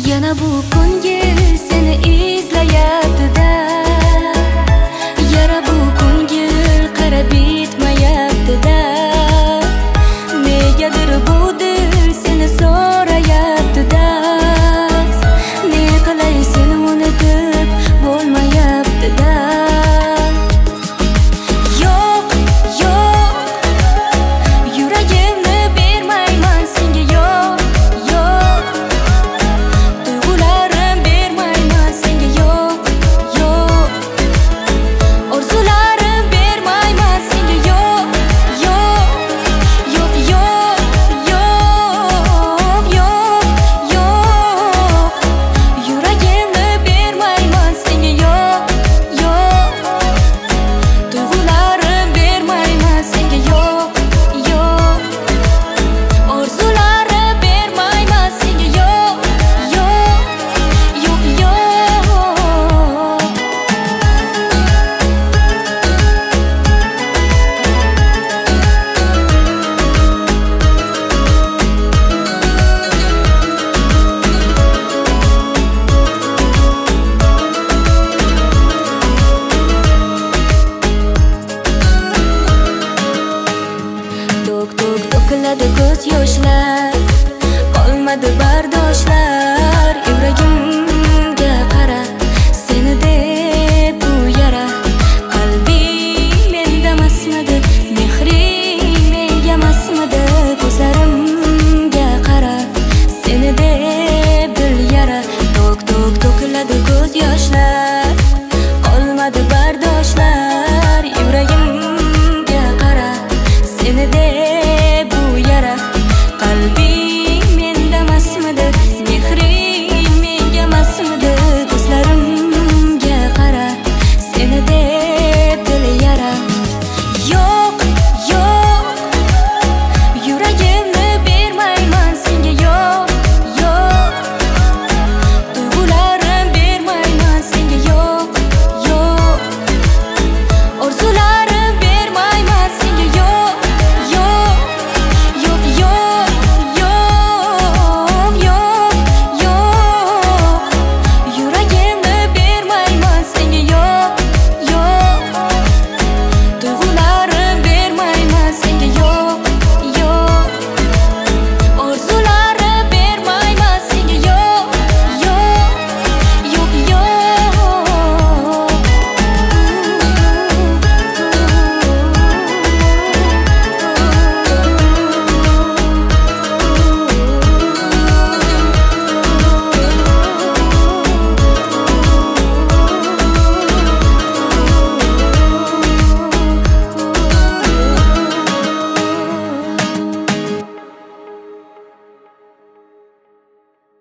Yana bu ko'ngil seni izlayapti-da. Yara bu ko'ngil qarab bitmayapti-da. Negadir bu dil seni so'rayapti-da. Ne qilay seni unutib bo'lmayapti-da. Yo'q, yo'q, yuragimni bermayman senga. Yo'q, yo'q, tuyg'ularim bermayman senga. Yo'q, yo'q, orzularim bermayman senga. Yo'q, yo'q, yo'q, yo'q, yo'q, yo'q, yo'q, yuragimni bermayman senga. Yo'q, yo'q, tuyg'ularim bermayman senga. Yo'q, yo'q, orzularim bermayman senga. Yo'q, yo'q, yo'q, yo'q. To'kiladi ko'z yoshlar, qolmadi bardoshlar.